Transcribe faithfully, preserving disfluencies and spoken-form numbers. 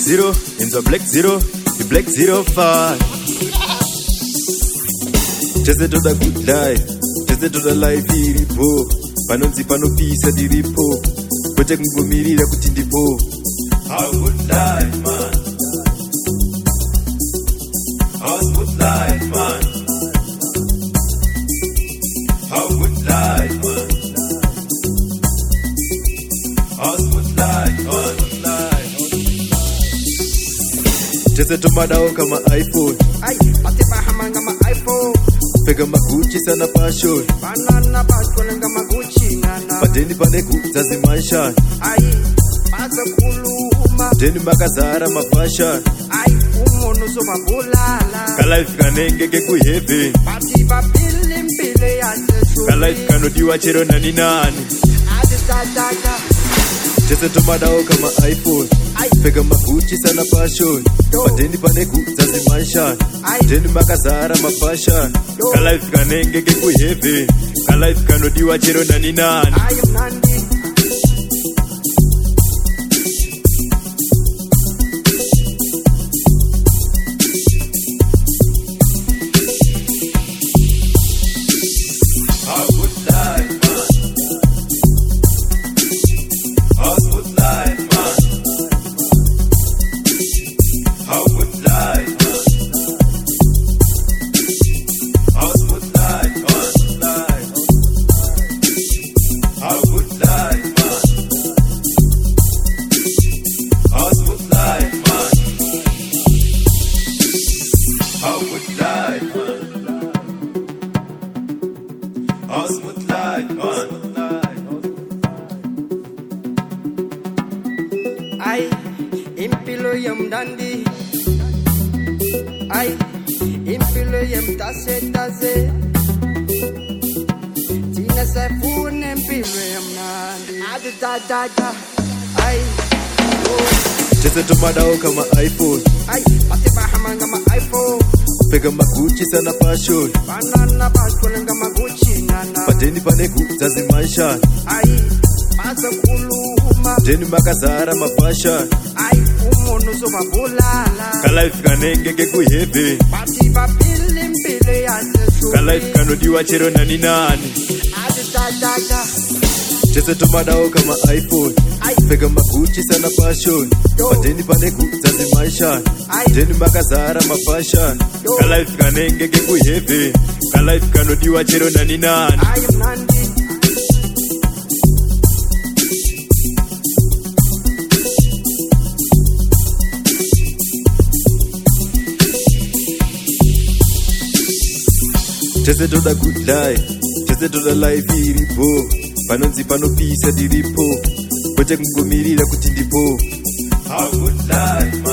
zero, ends up black zero, the black zero five. Just to the good life, just to the life iripo. Panonzi panopisa diripo, kote kungomirira kuti ndipo. How good life man, how good life man, how good life man, how good life man. Just to madao kama iPhone, ay pati bahama kama iPhone. Pega maguchi sana passion, banana passion kama Gucci nana. Padeni pane kuzazi maisha, ay pasa kuluma. Deni makazara mafasha, ay umono soba bulala. Ka life kanenge ke ku heaven, pati babili mpile ya sesu. Ka life kanodiwa chero nani nani. Adi tata. Just to madao kama iPhone, pega maguchi sana passion, Padeni pane kuzazi maisha, Deni makazara mafasha, Ka life kanenge ke ku heaven, Ka life kanodiwa chero nani nani. I am Nandi. How good life man, how good life man, how good life man, how good life man, how good life man, how good life man, how good life man, how smooth life man. Ay impilo yam Nandi. Ay impilo yam tase tase. Tina sefune impilo yam Nandi. Adi tata. Ay Just to madao kama iPhone, ay pati bahama kama iPhone. pega maguchi sana passion, Banana passion kama Gucci nana. Padeni pane kuzazi maisha, Ay pasa kuluma. Deni makazara mafasha, Ay umono soba bulala. Ka life kanenge ke ku heaven, Pati babili mpile ya sesu. Ka life kanodiwa chero nani nani. Adi tata. Just to madao kama iPhone, pega maguchi sana passion, Padeni pane kuzazi maisha, Deni makazara mafasha, Ka life kanenge ke ku heaven, Ka life kanodiwa chero nani nani. I am Nandi. Just to the good life, just to the life iripo. Panonzi panopisa diripo, kote kungomirira kuti ndipo. How good life man.